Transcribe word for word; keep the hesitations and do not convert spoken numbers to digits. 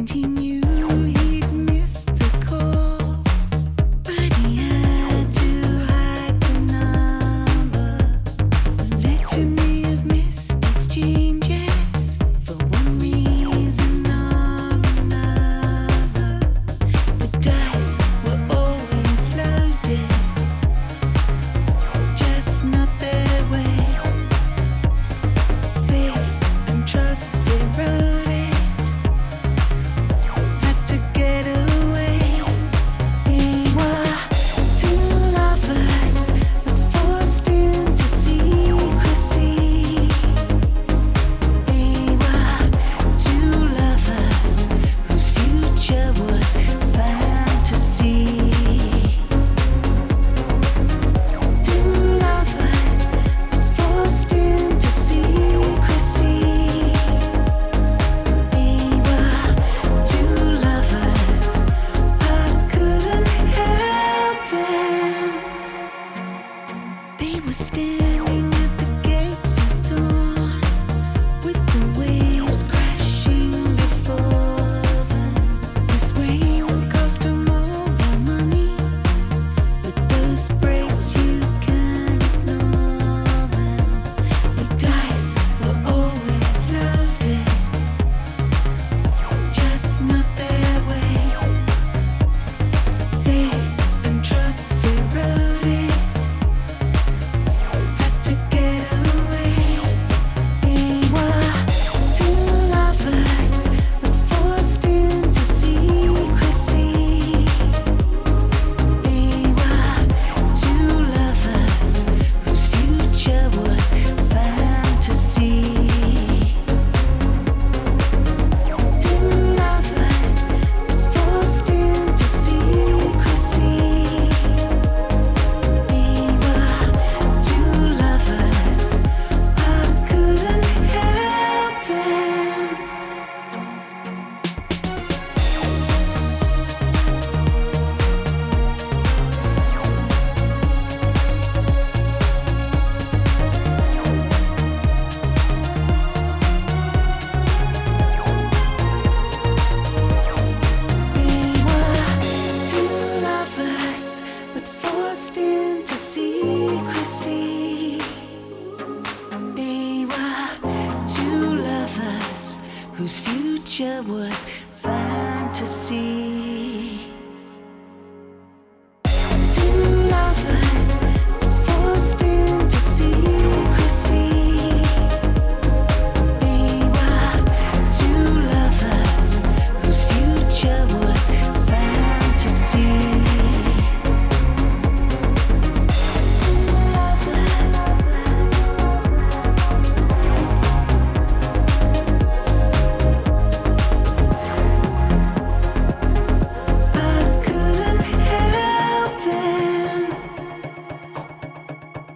He knew he'd missed the call, but he had to hide the number. A litany of missed exchanges for one reason or another. The dice were always loaded, just not their way. Faith and trust eroded. Had to get away. We were two lovers, but forced into secrecy. We were two lovers whose future was fantasy. Two lovers, but forced into secrecy. We were two lovers, I couldn't help them. They were standing at the gates of dawn, with the waves crashing before them. This rain will cost them all their money, but those breaks you can't ignore them. The dice were always loaded, just not their way. Faith and trust eroded. Had to get away. We were two lovers, but forced into secrecy. We were two lovers whose future was fantasy. Two lovers, but forced into secrecy. We were two lovers, I couldn't help them. We were two lovers, but forced into secrecy. They were two lovers whose future was fantasy.